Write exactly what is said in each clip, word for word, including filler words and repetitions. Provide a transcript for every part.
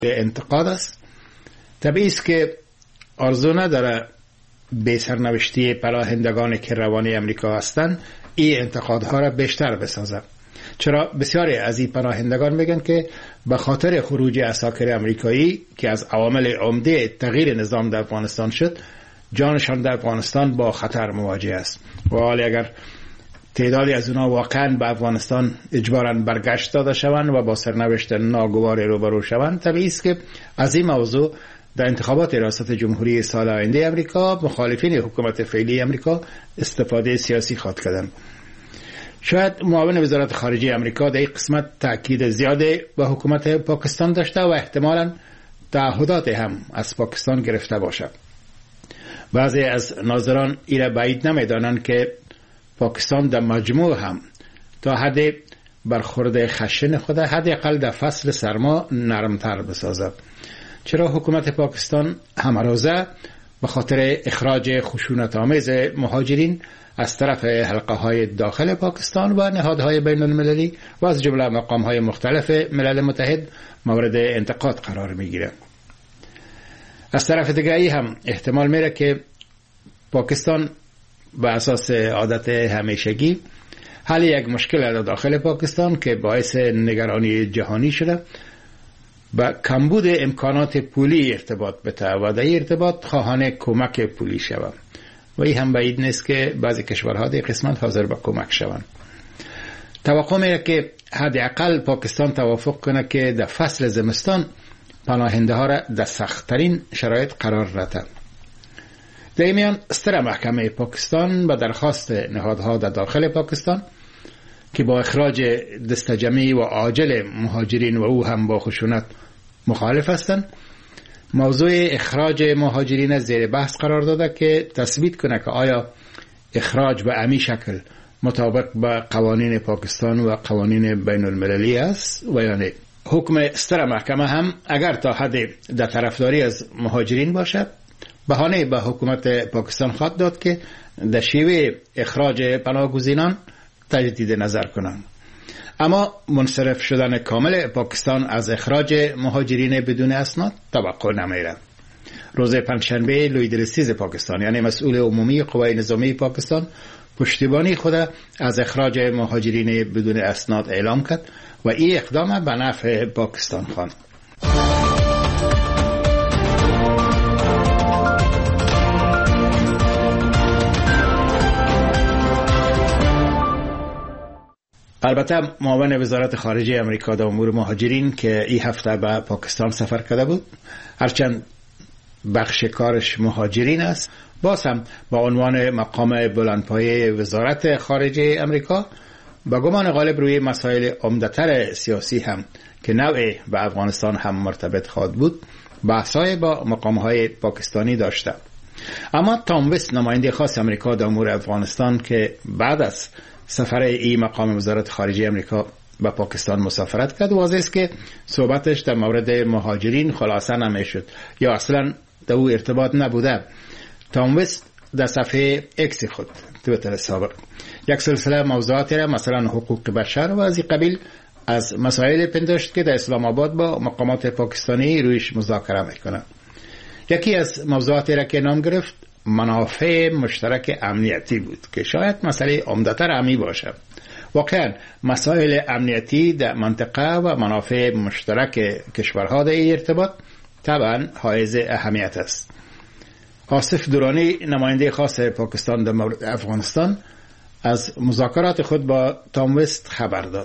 انتقاد است. طبیعی است که آرزو نداره به سرنوشتی پناهندگانی که روانه امریکا هستند این انتقادها را بیشتر بسازه. چرا بسیاری از این پناهندگان میگن که به خاطر خروج عساکر امریکایی که از عوامل عمده تغییر نظام در افغانستان شد، جانشان در افغانستان با خطر مواجه است و حالی اگر تعدادی از اونا واقعا به افغانستان اجباراً برگشت داده شوند و با سرنوشت ناگواری روبرو شوند، طبیعی است که از این موضوع در انتخابات ریاست جمهوری سال آینده امریکا مخالفین حکومت فعلی امریکا استفاده سیاسی خواهد کردند. شاید معاون وزارت خارجه امریکا در این قسمت تأکید زیاده به حکومت پاکستان داشته و احتمالاً تعهدات هم از پاکستان گرفته باشد. بعضی از ناظران ایره بعید نمیدانند که پاکستان در مجموع هم تا حد برخورد خشن خود حداقل در فصل سرما نرمتر بسازد. چرا حکومت پاکستان همروزه به خاطر اخراج خشونت آمیز مهاجرین از طرف حلقه های داخل پاکستان و نهادهای بین المللی و از جمله مقام های مختلف ملل متحد مورد انتقاد قرار می گیره. از طرف دیگری هم احتمال میره که پاکستان به اساس عادت همیشگی حل یک مشکل در داخل پاکستان که باعث نگرانی جهانی شده با کمبود امکانات پولی ارتباط بده و در ارتباط خواهان کمک پولی شود و این هم بعید نیست که بعضی کشورها در قسمت حاضر به کمک شوند. توقع میره که حداقل پاکستان توافق کنه که در فصل زمستان پناهنده ها را در سخت‌ترین شرایط قرار رده. در این میان ستره محکمه پاکستان به درخواست نهادها در داخل پاکستان که با اخراج دستجمعی و عاجل مهاجرین و او هم با خشونت مخالف هستند، موضوع اخراج مهاجرین زیر بحث قرار داده که تثبیت کنه که آیا اخراج به امی شکل مطابق با قوانین پاکستان و قوانین بین المللی است و یا نه. حکم ستره محکمه هم اگر تا حد در طرفداری از مهاجرین باشد، بهانه به حکومت پاکستان خواهد داد که در شیوه اخراج پناهگزینان تجدید نظر کنند. اما منصرف شدن کامل پاکستان از اخراج مهاجرین بدون اسناد توقع نمیره. روز پنجشنبه لوید رسیز پاکستان یعنی مسئول عمومی قوای نظامی پاکستان پشتیبانی خود از اخراج مهاجرین بدون اسناد اعلام کرد و این اقدام به نفع پاکستان خواند. البته معاون وزارت خارجه امریکا در امور مهاجرین که این هفته به پاکستان سفر کرده بود، هرچند بخش کارش مهاجرین است، باز هم با عنوان مقام بلندپایه وزارت خارجه امریکا با گمان غالب روی مسائل عمده‌تر سیاسی هم که نوعی به افغانستان هم مرتبط خواهد بود بحث‌های با مقام‌های پاکستانی داشته. اما تام وست نماینده خاص امریکا در امور افغانستان که بعد از سفر این مقام وزارت خارجه امریکا به پاکستان مسافرت کرد، واضح است که صحبتش در مورد مهاجرین خلاصه نمیشد یا اصلا در او ارتباط نبوده. تام وست در صفحه اکس خود تویتر سابق یک سلسله موضوعاتی را مثلا حقوق بشر و از این قبیل از مسائل پنداشت که در اسلام آباد با مقامات پاکستانی رویش مذاکره میکنه. یکی از موضوعاتی را که نام گرفت منافع مشترک امنیتی بود که شاید مسئله عمده‌تر امی باشه. واقعا مسائل امنیتی در منطقه و منافع مشترک کشورها در ارتباط طبعا حائز اهمیت است. آصف درانی نماینده خاص پاکستان در مورد افغانستان از مذاکرات خود با تام وست خبر داد.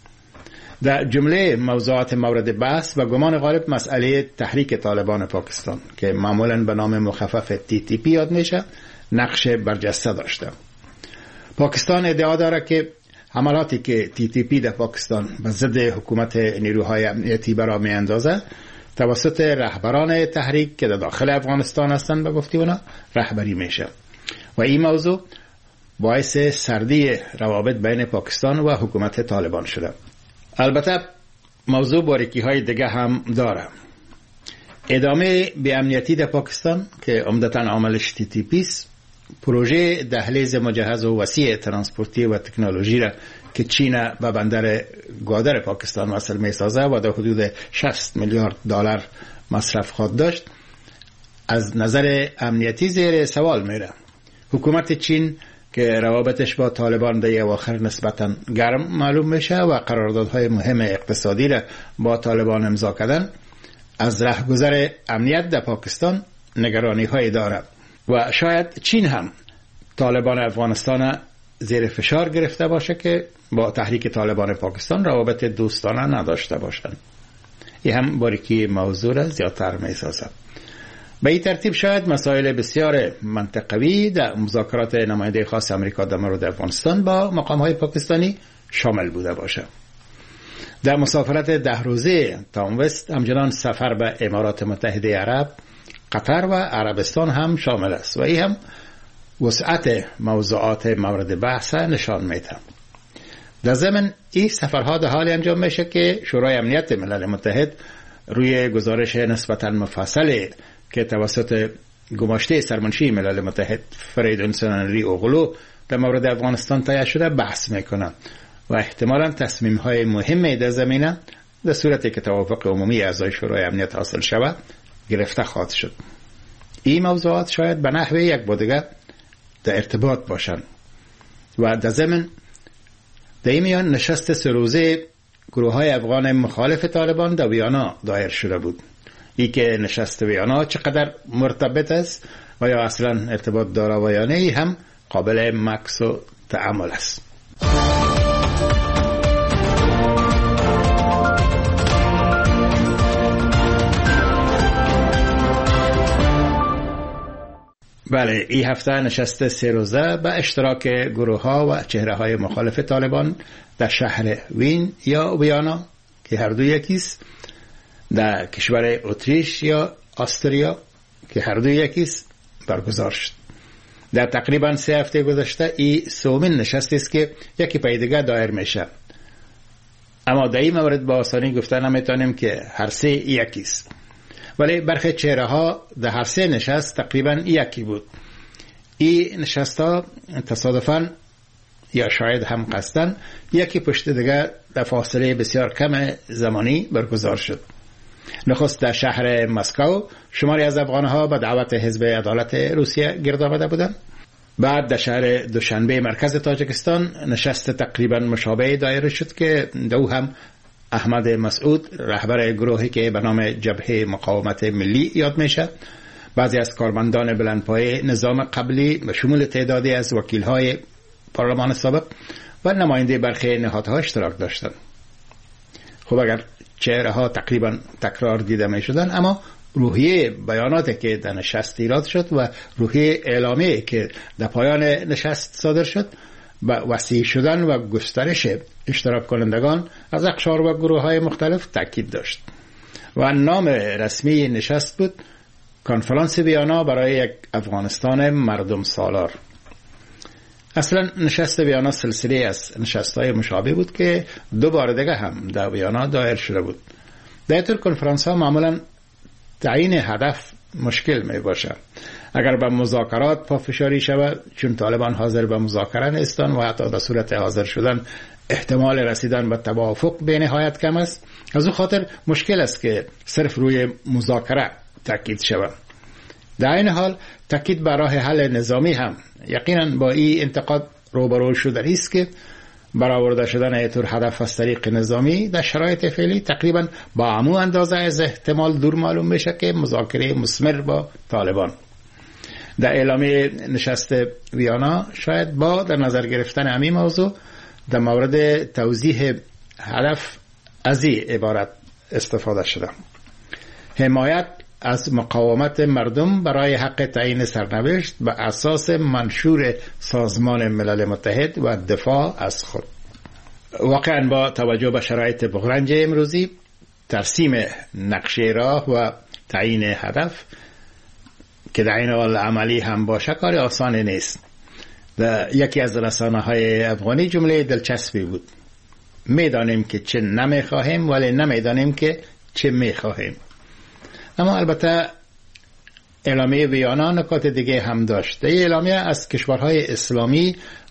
در جمله موضوعات مورد بحث و گمان غالب مسئله تحریک طالبان پاکستان که معمولاً به نام مخفف تی تی پی یاد میشه نقش برجسته داشته. پاکستان ادعا داره که حملاتی که تی تی پی در پاکستان به ضد حکومت نیروهای امنیتی برا می اندازه توسط رهبران تحریک که در داخل افغانستان هستند به گفته اونا رهبری میشه و این موضوع باعث سردی روابط بین پاکستان و حکومت طالبان شده. البته موضوع باریکی های دیگه هم داره. ادامه به امنیتی در پاکستان که عمدتاً عاملش تی تی پی است، پروژه دهلیز مجهز و وسیع ترانسپورتی و تکنولوژی را که چین به بندر گوادر پاکستان وصل می سازه و در حدود شصت میلیارد دلار مصرف خواهد داشت، از نظر امنیتی زیر سوال میره. حکومت چین که روابطش با طالبان در اواخر نسبتاً گرم معلوم میشه و قراردادهای مهم اقتصادی را با طالبان امضا کردن، از رهگذر امنیت در پاکستان نگرانی های داره و شاید چین هم طالبان افغانستان زیر فشار گرفته باشه که با تحریک طالبان پاکستان روابط دوستانه نداشته باشند. این هم باریکی موضوع را زیادتر می سازد. به این ترتیب شاید مسائل بسیار منطقوی در مذاکرات نماینده خاص امریکا در مورد افغانستان با مقام های پاکستانی شامل بوده باشه. در مسافرت ده روزه تام وست همچنان سفر به امارات متحده عرب، قطر و عربستان هم شامل است و این هم وسعت موضوعات مورد بحث نشان میده. در ضمن این سفرها در حال انجام میشه که شورای امنیت ملل متحد روی گزارش نسبتاً مفصل که توسط گماشته سرمنشی ملل متحد فریدون سننری اوغلو در مورد افغانستان تهیه شده بحث میکنه و احتمالاً تصمیم های مهمی در زمینه در صورتی که توافق عمومی اعضای شورای امنیت حاصل شود گرفته خواهد شد. این موضوعات شاید به نحو یک با دیگر در ارتباط باشند و در ضمن در این میان نشست سه روزه گروه های افغان مخالف طالبان در ویانا دایر شده بود. ای که نشست ویانا چقدر مرتبط است و یا اصلا ارتباط داره و یا نه هم قابل مکس و تأمل است. بله، این هفته نشست سه روزه به اشتراک گروه ها و چهره های مخالف طالبان در شهر وین یا ویانا که هر دو یکیست، در کشور اتریش یا آستریا که هر دو یکیست برگزار شد. در تقریبا سه هفته گذشته این سومین نشستی است که یکی پای دیگه دایر میشه، اما در این مورد با آسانی گفته نمیتونیم که هر سه یکیست، ولی برخی چهره ها در هر سه نشست تقریبا یکی بود. این نشست ها تصادفاً یا شاید هم قصداً یکی پشت دیگه در فاصله بسیار کم زمانی برگزار شد. نخست در شهر مسکو شماری از افغانها به دعوت حزب عدالت روسیه گرد آمده بودند. بعد در شهر دوشنبه مرکز تاجیکستان نشست تقریبا مشابه دایر شد که دو هم احمد مسعود رهبر گروهی که به نام جبهه مقاومت ملی یاد میشه، بعضی از کارمندان بلندپایه نظام قبلی به شمول تعدادی از وکیل‌های پارلمان سابق و نماینده برخی نهادها اشتراک داشتند. خب اگر چهره ها تقریبا تکرار دیده می شدن، اما روحیه بیاناتی که در نشست ایراد شد و روحیه اعلامی که در پایان نشست صادر شد به وسیع شدن و گسترش اشتراک کنندگان از اقشار و گروه های مختلف تاکید داشت و نام رسمی نشست بود کنفرانس ویانا برای یک افغانستان مردم سالار. اصلا نشست ویانا سلسله از نشست‌های مشابه بود که دو بار دیگه هم در ویانا دایر شده بود. در طور کنفرانس ها معمولا تعیین هدف مشکل می باشه. اگر به مذاکرات پافشاری شود، چون طالبان حاضر به مذاکره نیستند و حتی در صورت حاضر شدن احتمال رسیدن به توافق به نهایت کم است، از اون خاطر مشکل است که صرف روی مذاکره تاکید شود. در این حال تاکید بر راه حل نظامی هم یقینا با این انتقاد روبرو شده است که برآورده شدن ایتور هدف از طریق نظامی در شرایط فعلی تقریبا با همون اندازه از احتمال دور معلوم میشه که مذاکره مثمر با طالبان. در اعلامیه نشست ویانا شاید با در نظر گرفتن همین موضوع در مورد توضیح هدف از این عبارت استفاده شده: حمایت از مقاومت مردم برای حق تعیین سرنوشت به اساس منشور سازمان ملل متحد و دفاع از خود. واقعا با توجه به شرایط بغرنج امروزی ترسیم نقشه راه و تعیین هدف که در این حال عملی هم باشه کار آسانی نیست. در یکی از رسانه های افغانی جمله دلچسبی بود: میدانیم که چه نمیخواهیم ولی نمیدانیم که چه میخواهیم. اما البته اعلامیه ویانا نکات دیگه هم داشت. این اعلامیه از کشورهای اسلامی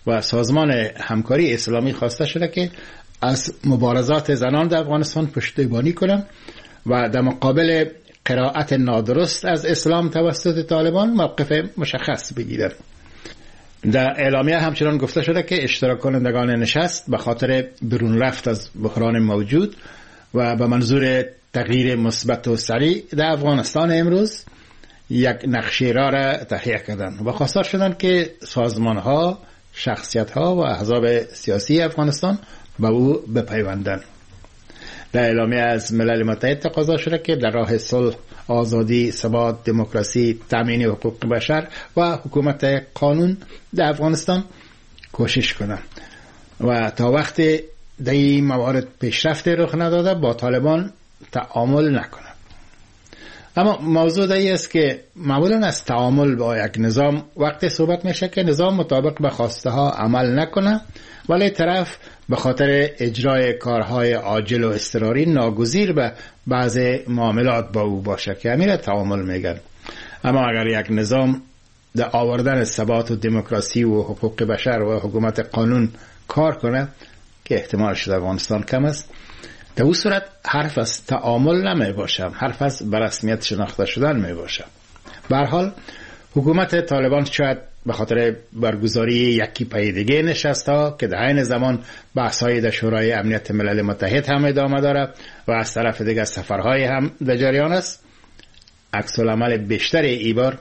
و سازمان همکاری اسلامی خواسته شده که از مبارزات زنان در افغانستان پشتیبانی کنند و در مقابل قرائت نادرست از اسلام توسط طالبان موقف مشخص بگیرند. در اعلامیه همچنان گفته شده که اشتراک کنندگان نشست به خاطر برون رفت از بحران موجود و به منظور تغییر مثبت و سریع در افغانستان امروز یک نقشه را را تهیه کردند و خواستار شدند که سازمان ها، شخصیت ها و احزاب سیاسی افغانستان به او بپیوندند. در اعلامیه از ملل متحد تقاضا شده که در راه صلح، آزادی، ثبات، دموکراسی، تامین حقوق بشر و حکومت قانون در افغانستان کوشش کنند و تا وقتی در این موارد پیشرفت رخ نداده با طالبان تعامل نکنند. اما موضوع این است که معمولا از تعامل با یک نظام وقتی صحبت میشه که نظام مطابق به خواسته ها عمل نکنه، ولی طرف به خاطر اجرای کارهای عاجل و اضطراری ناگزیر به بعض معاملات با او باشه که همین را تعامل میگن. اما اگر یک نظام در آوردن ثبات و دموکراسی و حقوق بشر و حکومت قانون کار کنه که احتمالش در افغانستان کم است، در اون صورت حرف از تعامل نمی باشه، حرف از برسمیت شناخته شدن می باشه. به هر حال حکومت طالبان شاید به خاطر برگزاری یکی پای دیگه نشست ها که در عین زمان بحث های در شورای امنیت ملل متحد هم ادامه داره و از طرف دیگه سفرهای هم در جریان است، عکس العمل بیشتر ای بار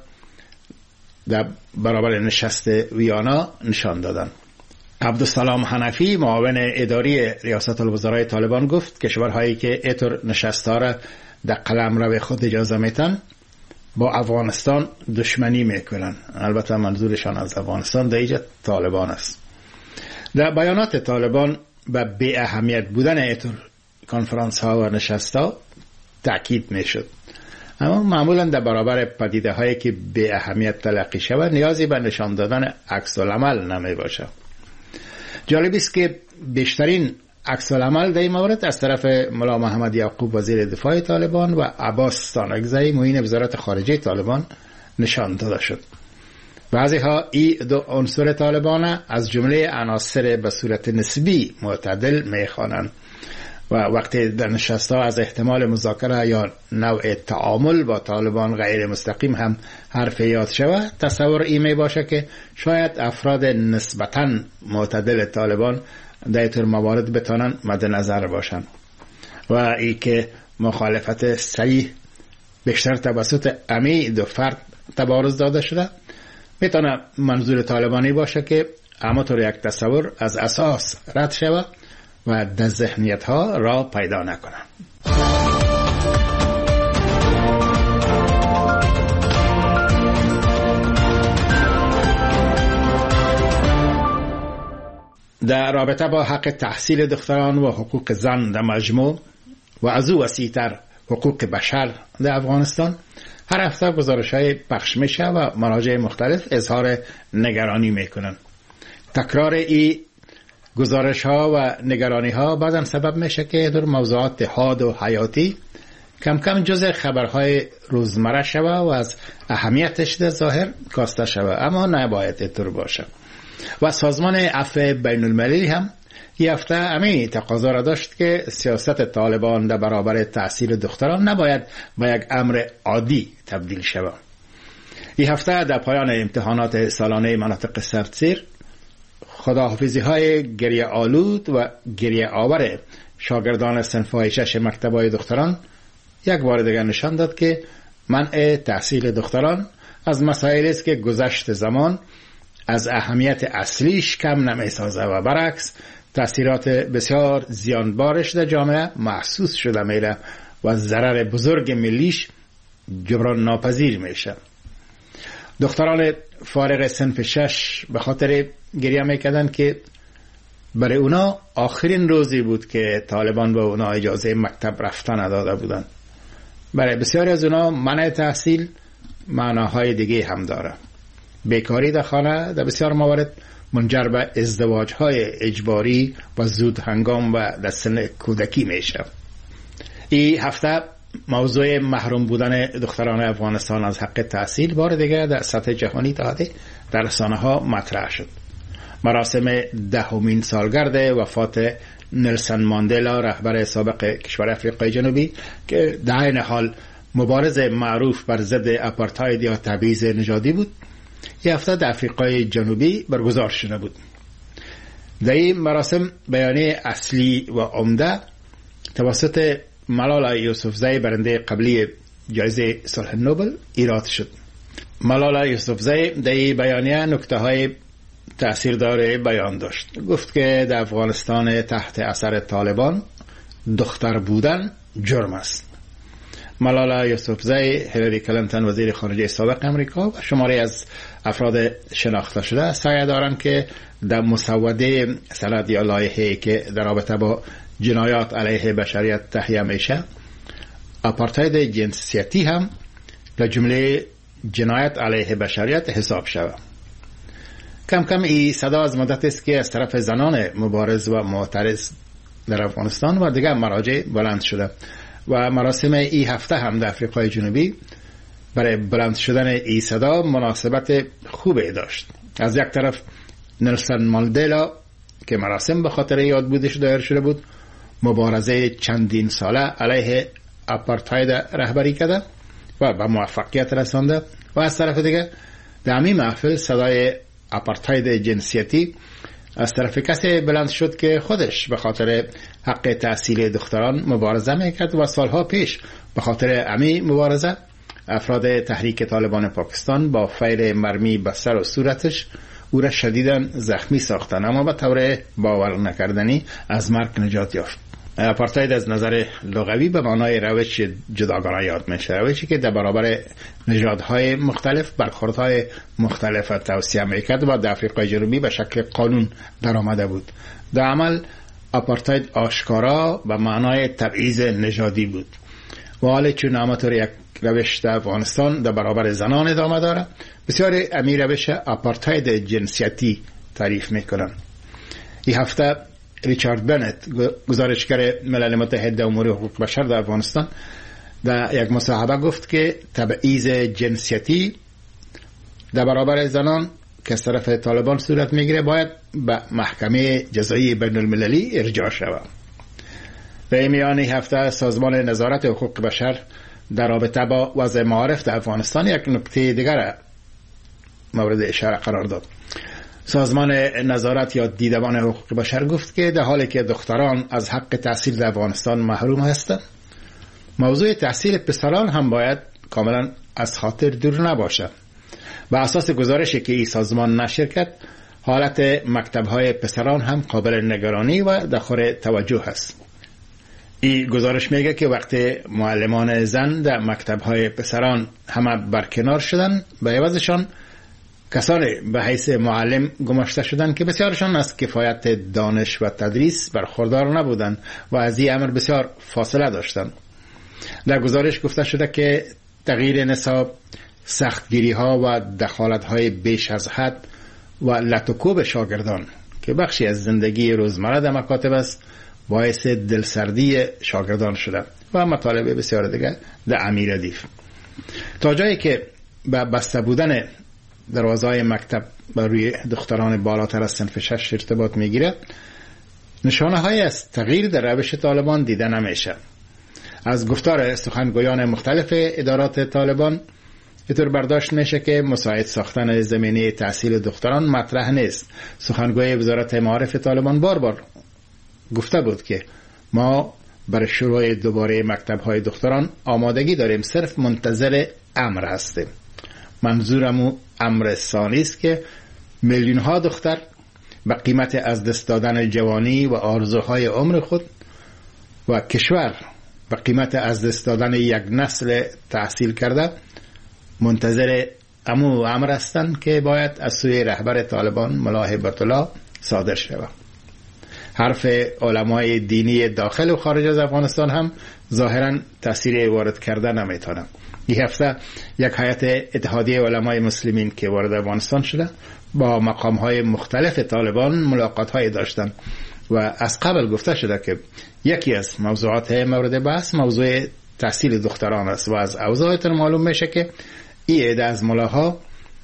در برابر نشست ویانا نشان دادن. عبدالسلام حنفی معاون اداری ریاست الوزرای طالبان گفت کشورهایی که اینطور نشست‌ها را در قلمرو خود اجازه میتن با افغانستان دشمنی میکنن. البته منظورشان از افغانستان در اینجا طالبان است. در بیانات طالبان به بی اهمیت بودن اینطور کنفرانس ها و نشست ها تاکید میشد، اما معمولا در برابر پدیده هایی که بی اهمیت تلقی شود نیازی به نشان دادن عکس العمل نمی باشه. جالب است که بیشترین عکس العمل در این مورد از طرف ملا محمد یعقوب وزیر دفاع طالبان و عباس ستانکزی معین وزارت خارجه طالبان نشان داده شد. بعضی ها این دو عنصر طالبان از جمله عناصر به صورت نسبی معتدل میخوانند و وقتی در نشست ها از احتمال مذاکره یا نوع تعامل با طالبان غیر مستقیم هم حرف یاد شود، تصور این می باشه که شاید افراد نسبتاً معتدل طالبان در اینطور موارد بتانن مد نظر باشن و ای که مخالفت صریح بیشتر توسط امی دو فرد تبارز داده شده میتونه منظور طالبانی باشه که اما طور یک تصور از اساس رد شود و در ذهنیت ها را پیدا نکنه. در رابطه با حق تحصیل دختران و حقوق زن در مجموع و از او وسیع‌تر حقوق بشر در افغانستان هر هفته گزارش‌های پخش میشه و مراجع مختلف اظهار نگرانی میکنن. تکرار این گزارش ها و نگرانی ها بعضا سبب میشه که در موضوعات حاد و حیاتی کم کم جزء خبرهای روزمره شوه و از اهمیتش در ظاهر کاسته شوه، اما نباید اینطور باشه. و سازمان عفو بین المللی هم این هفته همین تقاضا را داشت که سیاست طالبان در برابر تحصیل دختران نباید به یک امر عادی تبدیل شود. این هفته در پایان امتحانات سالانه مناطق سردسیر خداحافظی های گریه آلود و گریه آور شاگردان صنف شش مکتب‌های دختران یک بار دیگر نشان داد که منع تحصیل دختران از مسائلی است که گذشت زمان از اهمیت اصلیش کم نمی‌سازه و برعکس تأثیرات بسیار زیانبارش در جامعه محسوس شده میره و ضرر بزرگ ملیش جبران ناپذیر میشه. دختران فارغ صنف شش به خاطر گریه میکردن که برای اونا آخرین روزی بود که طالبان به اونا اجازه مکتب رفتن نداده بودن. برای بسیاری از اونا منع تحصیل معناهای دیگه هم داره. بیکاری در خانه در بسیار موارد منجر به ازدواج‌های اجباری و زود هنگام و در سن کودکی میشه. این هفته موضوع محروم بودن دختران افغانستان از حق تحصیل بار دیگه در سطح جهانی در رسانه ها مطرح شد. مراسم دهمین سالگرد وفات نلسون ماندلا رهبر سابق کشور آفریقای جنوبی که در این حال مبارز معروف بر ضد آپارتاید یا تبعیض نژادی بود، این هفته در آفریقای جنوبی برگزار شده بود. در این مراسم بیانیه اصلی و عمده توسط ملالا یوسفزئی برنده قبلی جایزه صلح نوبل ایراد شد. ملالا یوسفزئی در این بیانیه نکته های تأثیردار بیان داشت. گفت که در افغانستان تحت اثر طالبان دختر بودن جرم است. ملالا یوسفزئی، هیلاری کلینتون وزیر خارجه سابق امریکا و شماری از افراد شناخته شده سعی دارند که در مسوده سند یا لایحه‌ای که در رابطه با جنایات علیه بشریت تهیه میشه، آپارتاید جنسیتی هم در جمله جنایت علیه بشریت حساب شود. کم کم این صدا از مدت است که از طرف زنان مبارز و معترض در افغانستان و دیگر مراجع بلند شده و مراسم این هفته هم در آفریقای جنوبی برای بلند شدن این صدا مناسبت خوبی داشت. از یک طرف نلسون ماندلا که مراسم به خاطر یاد بودش دایر شده بود، مبارزه چندین ساله علیه آپارتاید رهبری کرده و به موفقیت رسانده و از طرف دیگه در همین محفل صدای آپارتاید جنسیتی از طرف کسی بلند شد که خودش به خاطر حق تحصیل دختران مبارزه میکرد و سالها پیش به خاطر همین مبارزه افراد تحریک طالبان پاکستان با فیر مرمی به سر و صورتش او را شدیداً زخمی ساختن، اما به طور باور نکردنی از مرگ نجات یافت. آپارتاید از نظر لغوی به معنای روش جداگانه یاد میشه، روشی که در برابر نژادهای مختلف برخوردهای مختلف توصیه میکرد و در آفریقای جنوبی به شکل قانون در آمده بود. در عمل آپارتاید آشکارا به معنای تبعیض نژادی بود و حالا چون همانطور یک روش در افغانستان در برابر زنان ادامه داره، بسیار امی روش آپارتاید جنسیتی تعریف میکنن. این هفته ریچارد بنت، گزارشگر ملل متحد امور حقوق بشر در افغانستان، در یک مصاحبه گفت که تبعیض جنسیتی در برابر زنان که از طرف طالبان صورت میگیره باید به محکمه جزایی بین المللی ارجاع شود. در میان این هفته سازمان نظارت حقوق بشر در رابطه با وضع معارف در افغانستان یک نکته دیگر مورد اشاره قرار داد. سازمان نظارت یا دیدبان حقوق بشر گفت که در حالی که دختران از حق تحصیل در افغانستان محروم هستند، موضوع تحصیل پسران هم باید کاملا از خاطر دور نباشد. به اساس گزارشی که این سازمان نشر کرد، حالت مکتب‌های پسران هم قابل نگرانی و دخور توجه است. این گزارش میگه که وقتی معلمان زن در مکتب‌های پسران همه برکنار شدن، به عوضشان کسانی به حیث معلم گماشته شدند که بسیارشان از کفایت دانش و تدریس برخوردار نبودند و از این امر بسیار فاصله داشتند. در گزارش گفته شده که تغییر نصاب، سختگیری ها و دخالت های بیش از حد و لطوکوب شاگردان که بخشی از زندگی روزمره در مکاتب است، باعث دلسردی شاگردان شده و مطالب بسیار دیگر در امیر ردیف. تا جایی که به بسته بودن دروازه‌های مکتب بر روی دختران بالاتر از صنف شش ارتباط میگیره، نشانه های از تغییر در روش طالبان دیده نمیشه. از گفتار سخنگویان مختلف ادارات طالبان اینطور برداشت میشه که مساعد ساختن زمینه تحصیل دختران مطرح نیست. سخنگوی وزارت معارف طالبان بار بار گفته بود که ما برای شروع دوباره مکتب‌های دختران آمادگی داریم، صرف منتظر امر هستیم. منظورم امر ثانی است که میلیون ها دختر به قیمت از دست دادن جوانی و آرزوهای عمر خود و کشور به قیمت از دست دادن یک نسل تحصیل کرده منتظر امو امر هستند که باید از سوی رهبر طالبان ملا هیبت الله صادر شود. حرف علمای دینی داخل و خارج از افغانستان هم ظاهرا تأثیر وارد کرده نمیتونه. این هفته یک هیئت اتحادیه علمای مسلمین که وارد افغانستان شده با مقام‌های مختلف طالبان ملاقات‌های داشتند و از قبل گفته شده که یکی از موضوعات مورد بحث موضوع تحصیل دختران است و از اوضاعتون معلوم میشه که این عده از ملاها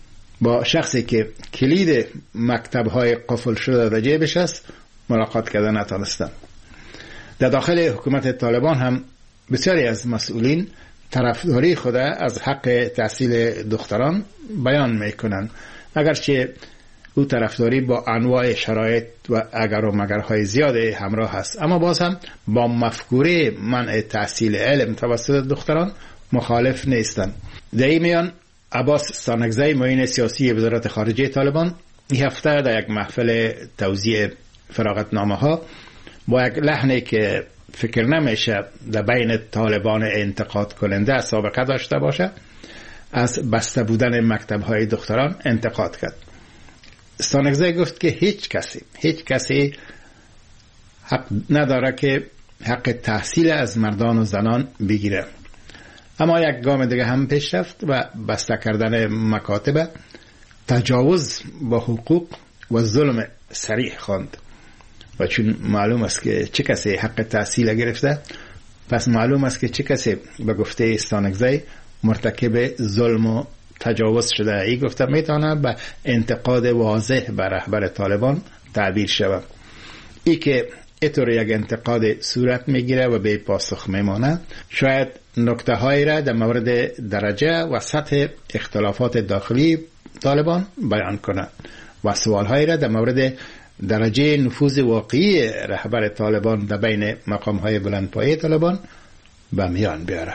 با شخصی که کلید مکتب‌های قفل شده در جیبش است ملاقات کردن نتونستم. در داخل حکومت طالبان هم بسیاری از مسئولین طرفداری خود از حق تحصیل دختران بیان میکنند، اگرچه او طرفداری با انواع شرایط و اگر و مگرهای زیاد همراه است، اما باز هم با مفکوره منع تحصیل علم توسط دختران مخالف نیستند. در این میان عباس ستانکزی معین سیاسی وزارت خارجه طالبان این هفته در یک محفل توزیع فراغتنامه ها با یک لحنی که فکر نمیشه در بین طالبان انتقاد کننده سابقه داشته باشه از بسته بودن مکتب های دختران انتقاد کرد. ستانکزی گفت که هیچ کسی هیچ کسی حق نداره که حق تحصیل از مردان و زنان بگیره، اما یک گام دیگه هم پیش رفت و بسته کردن مکاتب تجاوز با حقوق و ظلم صریح خواند. و چون معلوم است که چه کسی حق تحصیل گرفته، پس معلوم است که چه کسی به گفته ستانکزی مرتکب ظلم و تجاوز شده. ای گفته میتونه به انتقاد واضح بر رهبر طالبان تعبیر شود. ای که اینطور یک انتقاد صورت میگیره و به پاسخ میمانه، شاید نکته هایی را در مورد درجه و سطح اختلافات داخلی طالبان بیان کنه و سوال هایی را در مورد درجه نفوذ واقعی رهبر طالبان در بین مقام های بلندپایه طالبان به میان بیاره.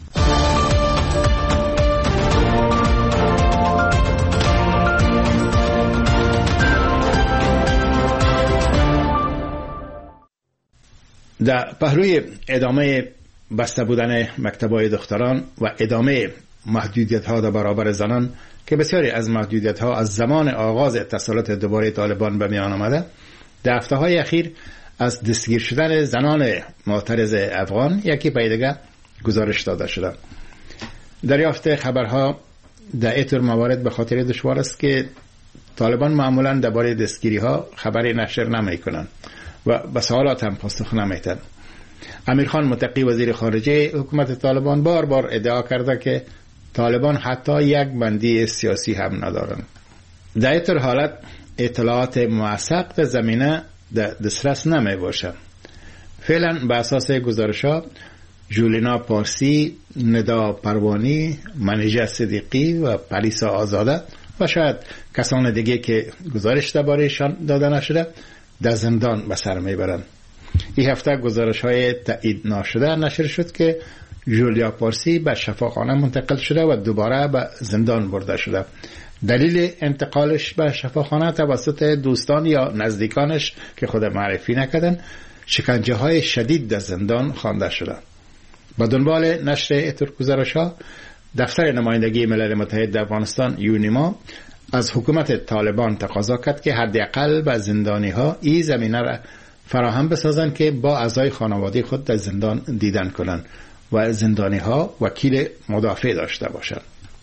در پهلوی ادامه بسته بودن مکتب‌های دختران و ادامه محدودیت‌ها در برابر زنان که بسیاری از محدودیت‌ها از زمان آغاز تسلط دوباره طالبان به میان آمده، در هفته‌های اخیر از دستگیر شدن زنان معترض افغان یکی پای دیگه گزارش داده شده. دریافت خبرها در اینطور موارد به خاطر دشوار است که طالبان معمولاً درباره دستگیری‌ها خبری نشر نمی‌کنند و به سوالات هم پاسخ نمیدن. امیرخان متقی وزیر خارجه حکومت طالبان بار بار ادعا کرده که طالبان حتی یک بندی سیاسی هم ندارند. در این حالت اطلاعات موثق در زمینه در دسترس نمی باشه. فعلا به اساس گزارش‌ها جولینا پارسی، ندا پروانی، منیژه صدیقی و پریسا آزاده و شاید کسان دیگه که گزارش درباره‌شان داده نشده در زندان به سر میبرند. این هفته گزارش های تایید ناشده نشر شد که جولیا پارسی به شفاخانه منتقل شده و دوباره به زندان برده شده. دلیل انتقالش به شفاخانه توسط دوستان یا نزدیکانش که خود معرفی نکردن شکنجه های شدید در زندان خوانده شده. با دنبال نشر اینطور گزارش ها دفتر نمایندگی ملل متحد در افغانستان یونیما از حکومت طالبان تقاضا کرد که حداقل به زندانی ها این زمینه را فراهم بسازند که با اعضای خانواده خود در زندان دیدن کنند و زندانی ها وکیل مدافع داشته باشند.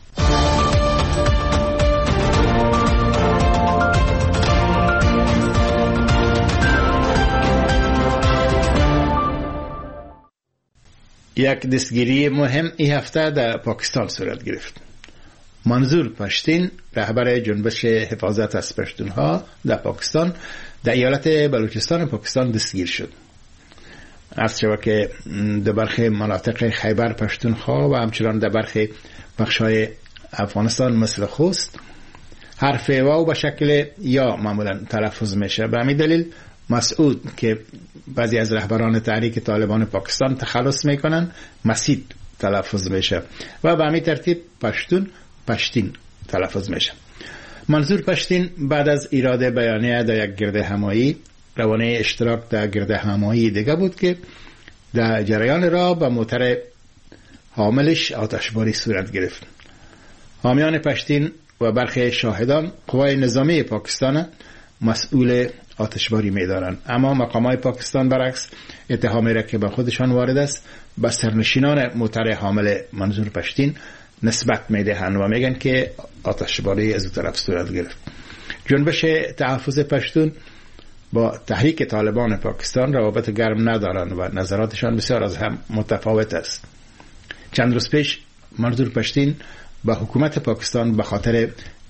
یک دستگیری مهم این هفته در پاکستان صورت گرفت. منظور پشتین رهبر جنبش حفاظت از پشتونها در پاکستان در ایالت بلوچستان پاکستان دستگیر شد. از شبه که در برخی مناطق خیبر پشتونخوا و همچنان در برخی بخشای افغانستان مثل خوست حرف واو به شکل یا معمولا تلفظ میشه. به همین دلیل مسعود که بعضی از رهبران تحریک طالبان پاکستان تخلص میکنن مسید تلفظ میشه و به همین ترتیب پشتون پشتین تلفظ میشه. منظور پشتین بعد از ایراد بیانیه در یک گرد همایی روانه اشتراک در گرد همایی دیگه بود که در جریان را به موتر حاملش آتشباری صورت گرفت. حامیان پشتین و برخی شاهدان قوای نظامی پاکستان مسئول آتشباری می‌دارند، اما مقامات پاکستان برعکس اتهامی را که به خودشان وارد است به سرنشینان موتر حامل منظور پشتین نسبت میدهند و میگن که آتشباری از اون طرف صورت گرفت. جنبش تحفظ پشتون با تحریک طالبان پاکستان روابط گرم ندارند و نظراتشان بسیار از هم متفاوت است. چند روز پیش منظور پشتین با حکومت پاکستان به خاطر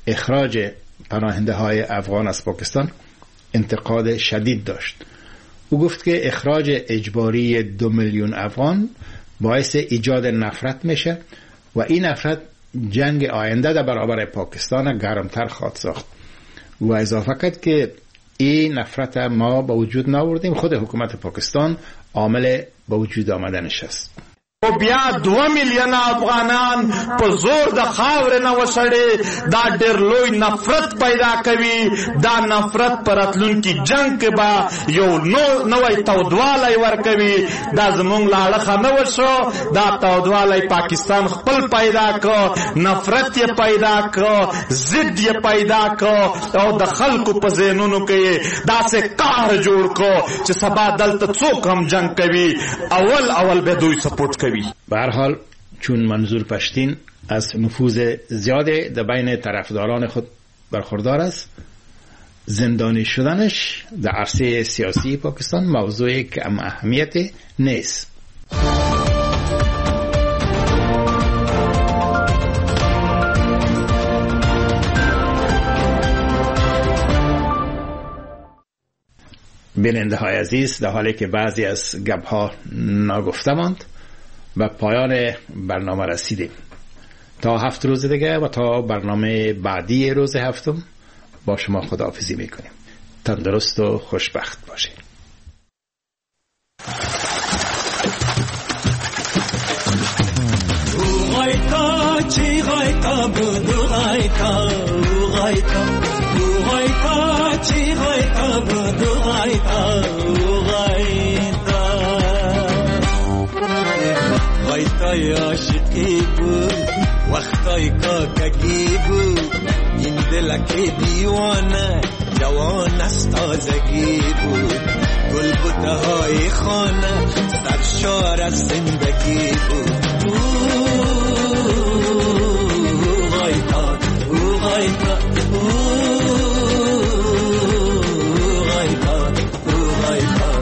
اخراج پناهنده های افغان از پاکستان انتقاد شدید داشت. او گفت که اخراج اجباری دو میلیون افغان باعث ایجاد نفرت میشه و این نفرت جنگ آینده در برابر پاکستان گرمتر خواهد ساخت و اضافه کرد که این نفرت ما با وجود ناوردیم، خود حکومت پاکستان عامل با وجود آمدنش است. او بیا دو میلیون افغانان په زور د خاور نه وسړي دا ډېر لوی نفرت پیدا کوي. دا نفرت پر راتلونکي جنگ کې به یو نو نوی تودوالی ورکوي. دا زمونږ له اړخه نه وشو، دا تودوالی پاکستان خپل پیدا کو، نفرت یې پیدا کو، ضد یې پیدا کو او د خلکو په ذهنونو کې داسې کار جوړ کو چې سبا دلته څوک هم جنگ کوي اول اول به دوی سپورت کوي. به هر حال چون منظور پشتین از نفوذ زیاده در بین طرفداران خود برخوردار است، زندانی شدنش در عرصه سیاسی پاکستان موضوعی که ام اهمیت نیست. بیننده های عزیز، در حالی که بعضی از گپ ها ناگفته ماند و پایان برنامه رسیدیم. تا هفت روز دیگه و تا برنامه بعدی روز هفتم با شما خداحافظی میکنیم. تندرست و خوشبخت باشید. وقتای عاشقی بود، وقتای کاکگی بود، این دلک دیوانه جوان از تازگی بود. گل بوته های خانه سرشار از زندگی بود. او غایتا او غایتا او غایتا او غایتا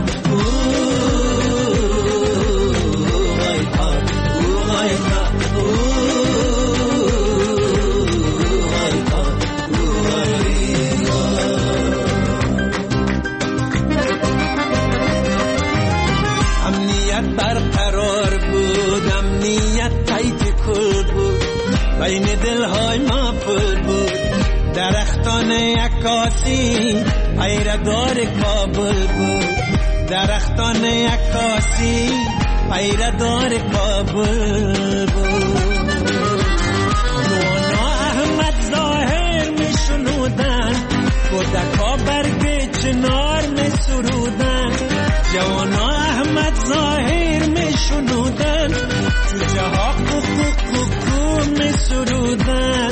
بین دلهای ما پر بود. درختان عکاسی پیردار کابل بود. درختان عکاسی پیردار کابل بود. نونا احمد ظاهر می شنودن، کودکا برگ چنار می سرودن. جوانا احمد ظاهر می شنودن، چوچه ها کوکو کوکو می سرودن.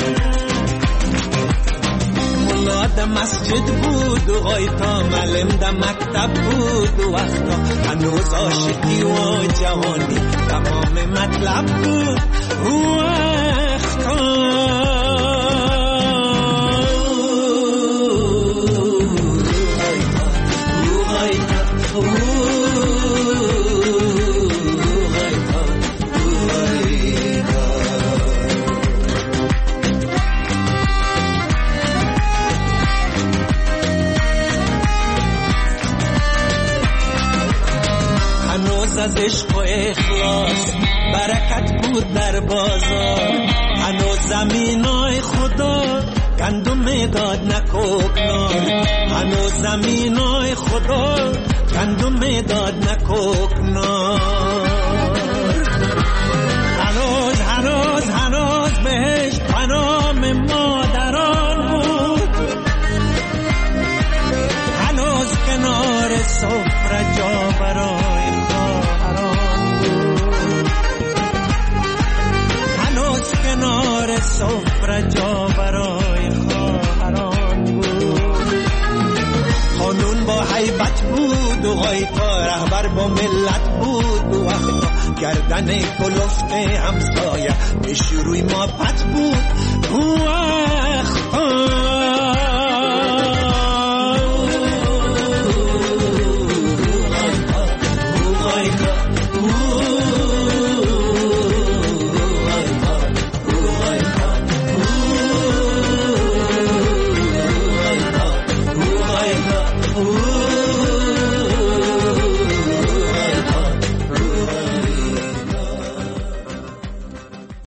ملا ده مسجد بود و غایتا معلم ده مکتب بود و وقتا هنوز عاشقی و جوانی تمام مطلب بود و وقتا از عشق و اخلاص برکت بود در بازار. هنوز زمینای خدا گندم داد نکوکنار. هنوز زمینای خدا گندم داد نکوکنار. هنوز هنوز هنوز بهش پنام مادران بود. هنوز کنار سفره جا برای کنار سفره جا برای خواهران بود. قانون با حیبت بود و غایتا رهبر با ملت بود و وقتا گردن کلفت همسایه به شروع ما پت بود.